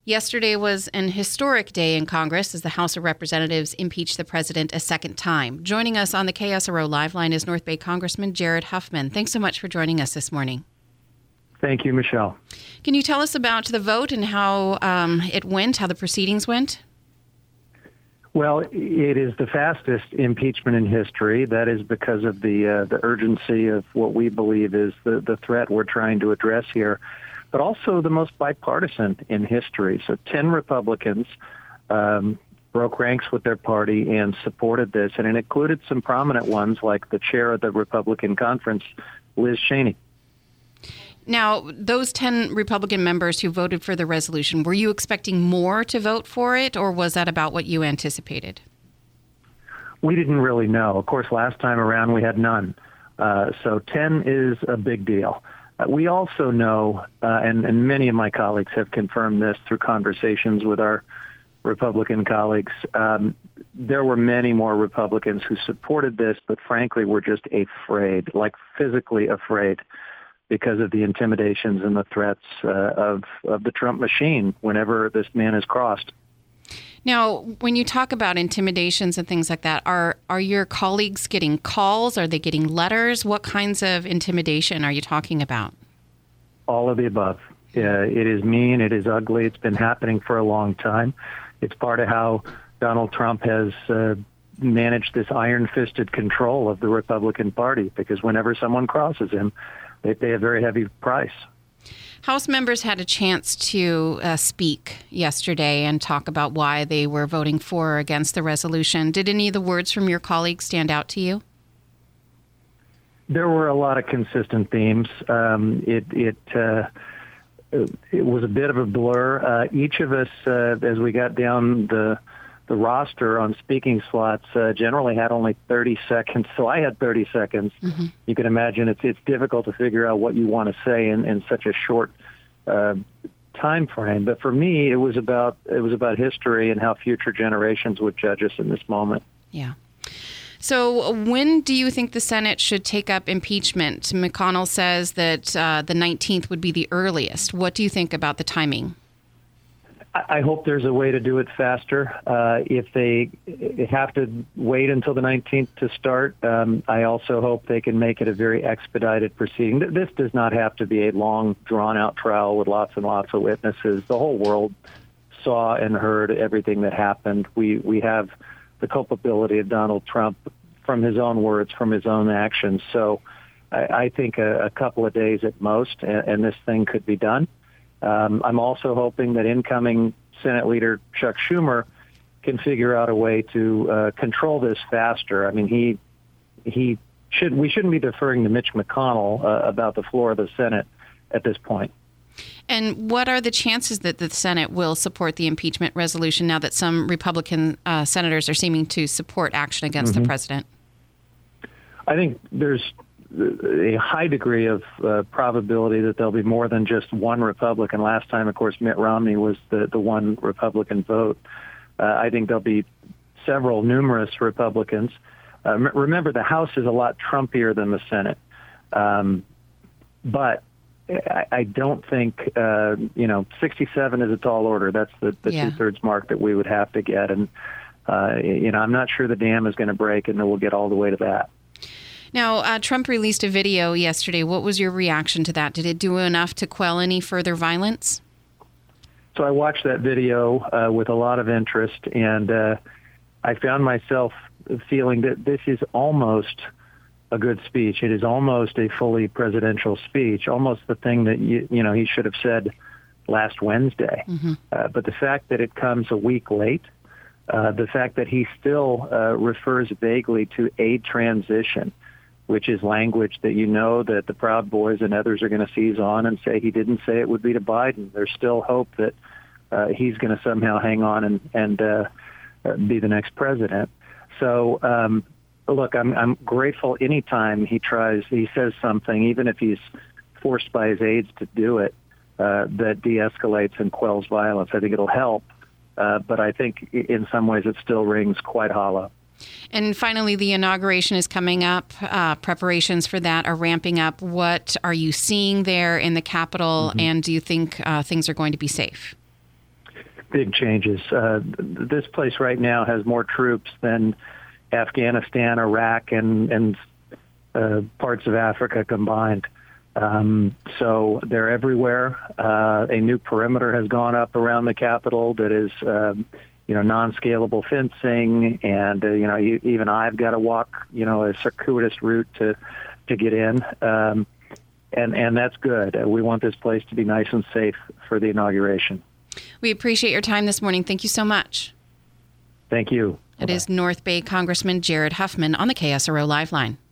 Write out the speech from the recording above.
Yesterday was an historic day in Congress as the House of Representatives impeached the president a second time. Joining us on the KSRO Live Line is North Bay Congressman Jared Huffman. Thanks so much for joining us this morning. Thank you, Michelle. Can you tell us about the vote and how it went, how the proceedings went? Well, it is the fastest impeachment in history. That is because of the urgency of what we believe is the threat we're trying to address here, but also the most bipartisan in history. So 10 Republicans broke ranks with their party and supported this, and it included some prominent ones like the chair of the Republican conference, Liz Cheney. Now, those 10 Republican members who voted for the resolution, were you expecting more to vote for it, or was that about what you anticipated? We didn't really know. Of course, last time around we had none. So 10 is a big deal. We also know, and many of my colleagues have confirmed this through conversations with our Republican colleagues, there were many more Republicans who supported this, but frankly were just afraid, like physically afraid, because of the intimidations and the threats of the Trump machine whenever this man is crossed. Now, when you talk about intimidations and things like that, are your colleagues getting calls? Are they getting letters? What kinds of intimidation are you talking about? All of the above. It is mean. It is ugly. It's been happening for a long time. It's part of how Donald Trump has managed this iron-fisted control of the Republican Party, because whenever someone crosses him, they pay a very heavy price. House members had a chance to speak yesterday and talk about why they were voting for or against the resolution. Did any of the words from your colleagues stand out to you? There were a lot of consistent themes. It was a bit of a blur. Each of us, as we got down the roster on speaking slots, generally had only 30 seconds. So I had 30 seconds. Mm-hmm. You can imagine it's difficult to figure out what you want to say in such a short time frame. But for me, it was about history and how future generations would judge us in this moment. Yeah. So when do you think the Senate should take up impeachment? McConnell says that the 19th would be the earliest. What do you think about the timing? I hope there's a way to do it faster. If they have to wait until the 19th to start, I also hope they can make it a very expedited proceeding. This does not have to be a long, drawn-out trial with lots and lots of witnesses. The whole world saw and heard everything that happened. We have the culpability of Donald Trump from his own words, from his own actions. So I think a couple of days at most, and this thing could be done. I'm also hoping that incoming Senate Leader Chuck Schumer can figure out a way to control this faster. I mean, we shouldn't be deferring to Mitch McConnell about the floor of the Senate at this point. And what are the chances that the Senate will support the impeachment resolution now that some Republican senators are seeming to support action against the president? I think there's a high degree of probability that there'll be more than just one Republican. Last time, of course, Mitt Romney was the one Republican vote. I think there'll be numerous Republicans. Remember, the House is a lot Trumpier than the Senate. But I don't think, 67 is a tall order. That's the two-thirds mark that we would have to get. And, I'm not sure the dam is going to break and then we'll get all the way to that. Now, Trump released a video yesterday. What was your reaction to that? Did it do enough to quell any further violence? So I watched that video with a lot of interest, and I found myself feeling that this is almost a good speech. It is almost a fully presidential speech, almost the thing that he should have said last Wednesday. Mm-hmm. But the fact that it comes a week late, the fact that he still refers vaguely to a transition, which is language that that the Proud Boys and others are going to seize on and say he didn't say it would be to Biden. There's still hope that he's going to somehow hang on and be the next president. So, look, I'm grateful anytime he says something, even if he's forced by his aides to do it, that de-escalates and quells violence. I think it'll help, but I think in some ways it still rings quite hollow. And finally, the inauguration is coming up. Preparations for that are ramping up. What are you seeing there in the Capitol, and do you think things are going to be safe? big changes. This place right now has more troops than Afghanistan, Iraq, and parts of Africa combined. So they're everywhere. A new perimeter has gone up around the Capitol that is, non-scalable fencing, and even I've got to walk, a circuitous route to get in, and that's good. We want this place to be nice and safe for the inauguration. We appreciate your time this morning. Thank you so much. Thank you. It is North Bay Congressman Jared Huffman on the KSRO Liveline.